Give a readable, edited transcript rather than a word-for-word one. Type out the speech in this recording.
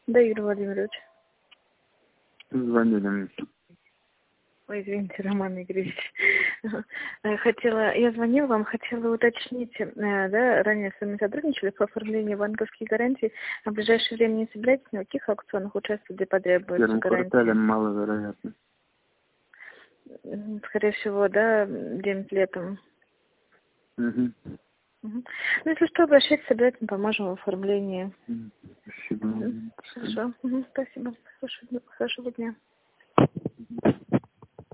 Да, Юрий Владимирович. Звонили мне. Ой, извините, Роман Игоревич. Я звонила вам, хотела уточнить, да, ранее с вами сотрудничали по оформлению банковских гарантий. А в ближайшее время не собираетесь ни в каких аукционах участвовать, где потребуется В первом гарантия? квартале маловероятно. Скорее всего, да, где-нибудь летом. Угу. Ну, если что, обращайтесь, обязательно поможем в оформлении. Спасибо. Хорошо. Спасибо. Хорошего дня.